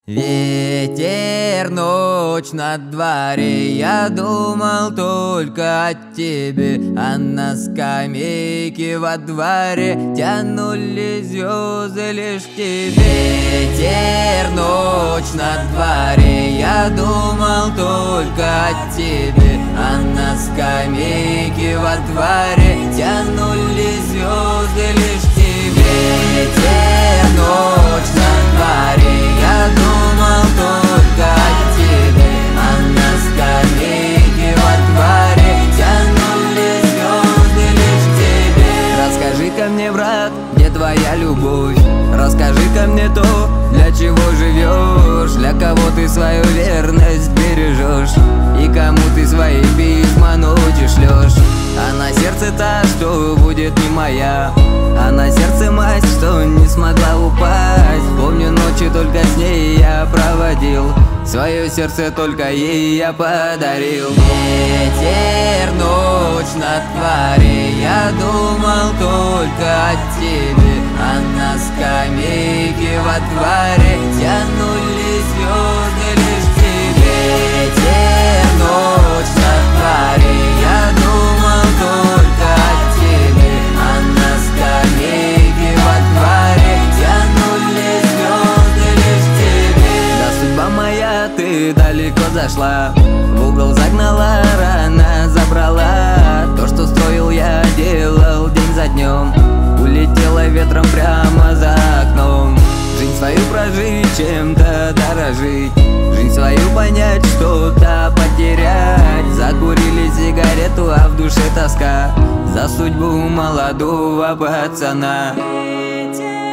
Ветер, ночь на дворе, я думал только о тебе, а на скамейке во дворе тянулись звезды лишь к тебе. Ветер, ночь на дворе, я думал только о тебе, а на скамейке во дворе тянулись звезды лишь к тебе. Ветер, ночь на дворе, я думал только о тебе, а на скамейке во дворе тянулись звезды лишь к тебе. Расскажи-ка мне, брат, где твоя любовь? Расскажи-ка мне то, для чего живешь, для кого ты свою верность бережешь, и кому ты свои письма ночью шлешь. А на сердце та, что будет не моя, а на сердце мать, что не смогла упасть. Помню, ночи только с ней я проводил, свое сердце только ей я подарил. Ветер, ночь на дворе, я думал только о тебе, а на скамейке во дворе тянулись звезды лишь к тебе. Ветер, ночь на дворе, я думал только о тебе, а на скамейке во дворе тянулись звезды лишь к тебе. Да, судьба моя, ты далеко зашла, в угол загнала, рано забрала. То, что строил я, делал день за днем, улетела ветром прямо за окном. Жизнь свою прожить, чем-то дорожить, жизнь свою понять, что-то потерять. Закурили сигарету, а в душе тоска за судьбу молодого пацана.